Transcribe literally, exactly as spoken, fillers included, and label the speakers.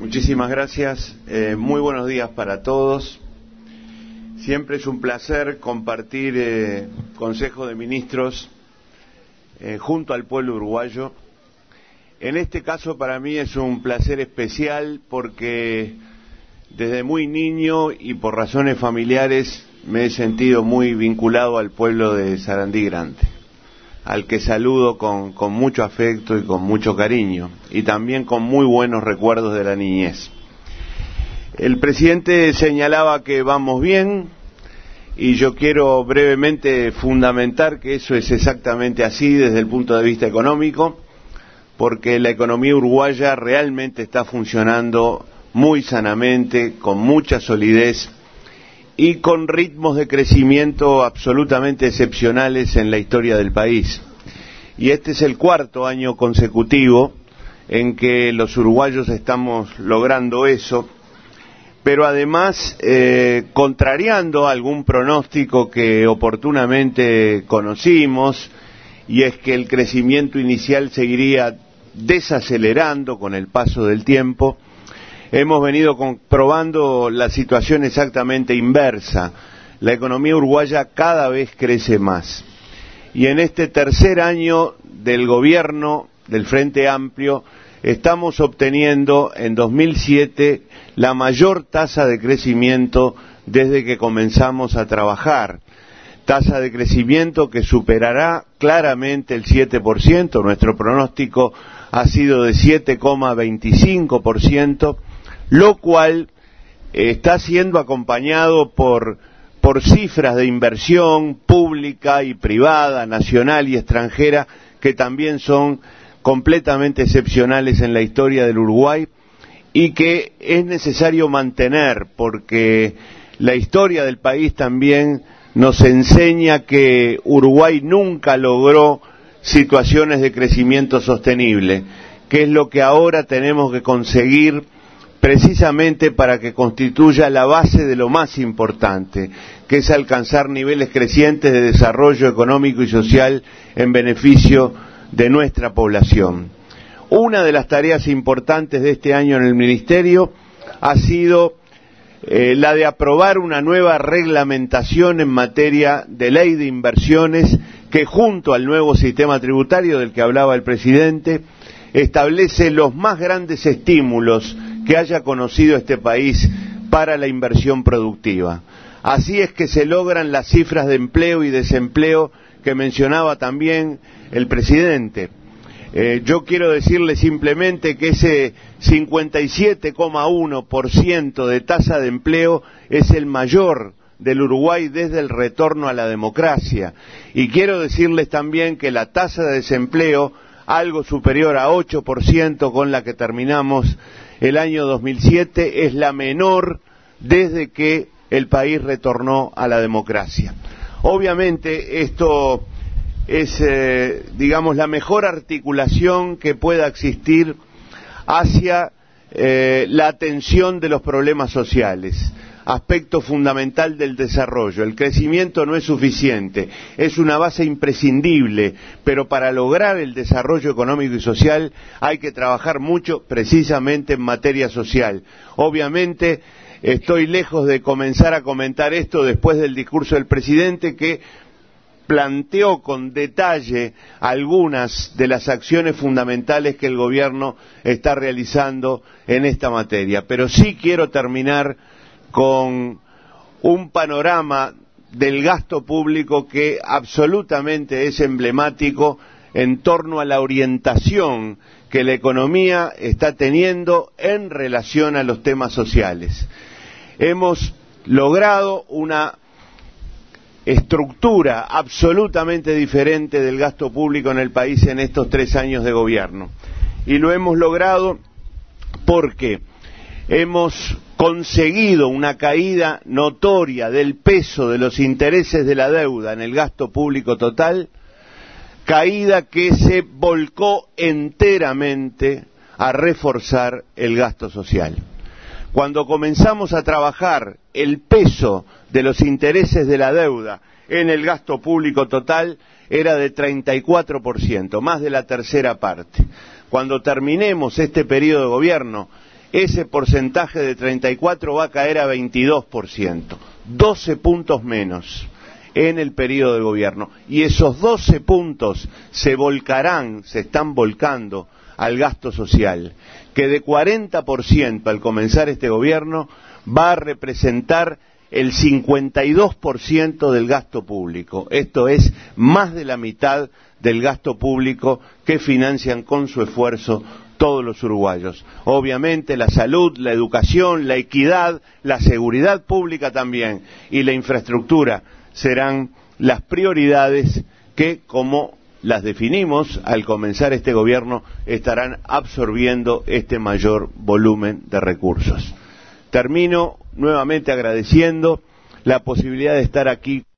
Speaker 1: Muchísimas gracias. Eh, muy buenos días para todos. Siempre es un placer compartir eh, Consejo de Ministros eh, junto al pueblo uruguayo. En este caso para mí es un placer especial porque desde muy niño y por razones familiares me he sentido muy vinculado al pueblo de Sarandí Grande, al que saludo con, con mucho afecto y con mucho cariño, y también con muy buenos recuerdos de la niñez. El presidente señalaba que vamos bien, y yo quiero brevemente fundamentar que eso es exactamente así desde el punto de vista económico, porque la economía uruguaya realmente está funcionando muy sanamente, con mucha solidez, y con ritmos de crecimiento absolutamente excepcionales en la historia del país. Y este es el cuarto año consecutivo en que los uruguayos estamos logrando eso, pero además eh, contrariando algún pronóstico que oportunamente conocimos, y es que el crecimiento inicial seguiría desacelerando con el paso del tiempo. Hemos venido comprobando la situación exactamente inversa. La economía uruguaya cada vez crece más. Y en este tercer año del gobierno del Frente Amplio estamos obteniendo en dos mil siete la mayor tasa de crecimiento desde que comenzamos a trabajar. Tasa de crecimiento que superará claramente el siete por ciento. Nuestro pronóstico ha sido de siete coma veinticinco por ciento. Lo cual eh, está siendo acompañado por, por cifras de inversión pública y privada, nacional y extranjera, que también son completamente excepcionales en la historia del Uruguay y que es necesario mantener, porque la historia del país también nos enseña que Uruguay nunca logró situaciones de crecimiento sostenible, que es lo que ahora tenemos que conseguir precisamente para que constituya la base de lo más importante, que es alcanzar niveles crecientes de desarrollo económico y social en beneficio de nuestra población. Una de las tareas importantes de este año en el Ministerio ha sido eh, la de aprobar una nueva reglamentación en materia de ley de inversiones que, junto al nuevo sistema tributario del que hablaba el presidente, establece los más grandes estímulos que haya conocido este país para la inversión productiva. Así es que se logran las cifras de empleo y desempleo que mencionaba también el presidente. Eh, yo quiero decirle simplemente que ese cincuenta y siete coma uno por ciento de tasa de empleo es el mayor del Uruguay desde el retorno a la democracia. Y quiero decirles también que la tasa de desempleo, algo superior a ocho por ciento con la que terminamos el año dos mil siete, es la menor desde que el país retornó a la democracia. Obviamente esto es, eh, digamos, la mejor articulación que pueda existir hacia eh, la atención de los problemas sociales, aspecto fundamental del desarrollo. El crecimiento no es suficiente, es una base imprescindible, pero para lograr el desarrollo económico y social hay que trabajar mucho precisamente en materia social. Obviamente estoy lejos de comenzar a comentar esto después del discurso del presidente, que planteó con detalle algunas de las acciones fundamentales que el gobierno está realizando en esta materia. Pero sí quiero terminar con un panorama del gasto público que absolutamente es emblemático en torno a la orientación que la economía está teniendo en relación a los temas sociales. Hemos logrado una estructura absolutamente diferente del gasto público en el país en estos tres años de gobierno. Y lo hemos logrado porque hemos conseguido una caída notoria del peso de los intereses de la deuda en el gasto público total, caída que se volcó enteramente a reforzar el gasto social. Cuando comenzamos a trabajar el peso de los intereses de la deuda en el gasto público total era de treinta y cuatro por ciento, más de la tercera parte. Cuando terminemos este periodo de gobierno, ese porcentaje de treinta y cuatro va a caer a veintidós por ciento, doce puntos menos en el periodo del gobierno. Y esos doce puntos se volcarán, se están volcando al gasto social, que de cuarenta por ciento al comenzar este gobierno va a representar el cincuenta y dos por ciento del gasto público. Esto es más de la mitad del gasto público que financian con su esfuerzo todos los uruguayos. Obviamente la salud, la educación, la equidad, la seguridad pública también y la infraestructura serán las prioridades que, como las definimos al comenzar este gobierno, estarán absorbiendo este mayor volumen de recursos. Termino nuevamente agradeciendo la posibilidad de estar aquí